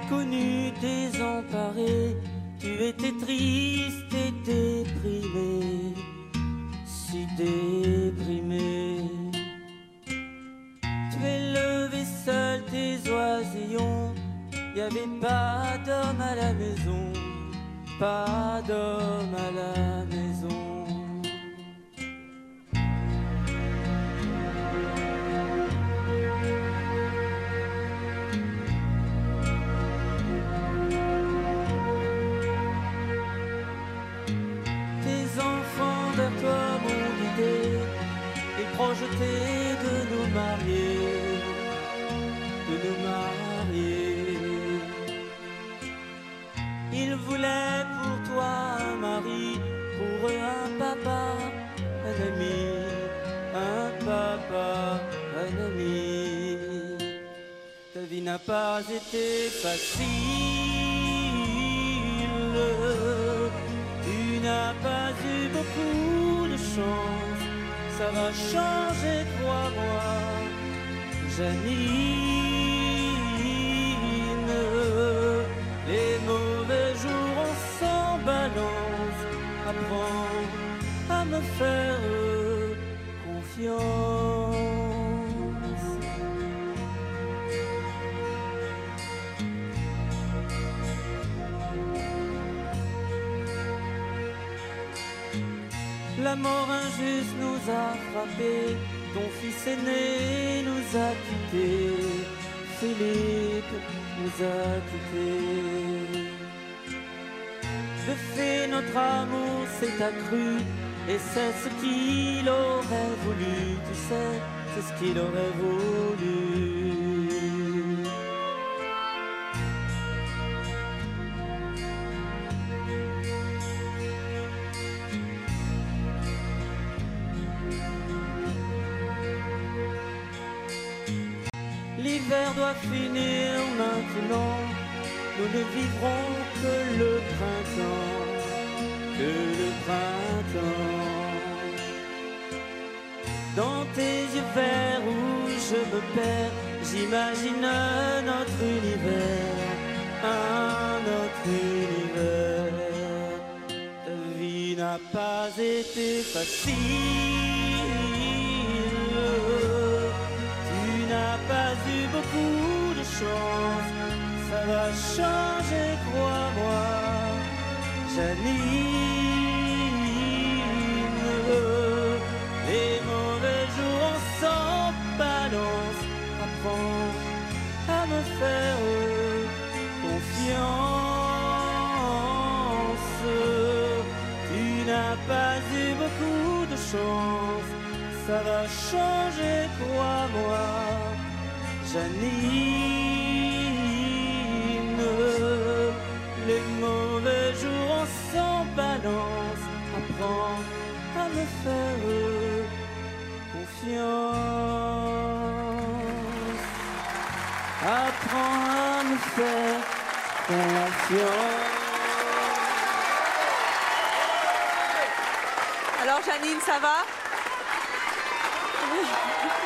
connu désemparé, tu étais triste et déprimé, si déprimé. Tu es levé seul tes oisillons, y avait pas d'homme à la maison, pas d'homme à la maison. Vers toi m'ont guidé, ils projetaient de nous marier, de nous marier. Ils voulaient pour toi un mari, pour eux un papa, un ami, un papa, un ami. Ta vie n'a pas été facile, tu n'as pas eu beaucoup de chance, ça va changer, crois-moi, Janine. Les mauvais jours, on s'en balance, apprends à me faire confiance. La mort injuste nous a frappés, ton fils aîné nous a quittés, Philippe nous a quittés. De fait notre amour s'est accru, et c'est ce qu'il aurait voulu, tu sais, c'est ce qu'il aurait voulu. L'hiver doit finir maintenant, nous ne vivrons que le printemps, que le printemps. Dans tes yeux verts où je me perds, j'imagine notre univers, notre univers. Ta vie n'a pas été facile, tu n'as pas eu beaucoup de chance, ça va changer, crois-moi, Janine. Les mauvais jours, on s'en balance, apprends à me faire confiance. Tu n'as pas eu beaucoup de chance, ça va changer, crois-moi, Janine. Les mauvais jours, on s'en balance, apprends à me faire confiance. Apprends à me faire confiance. Alors Janine, ça va?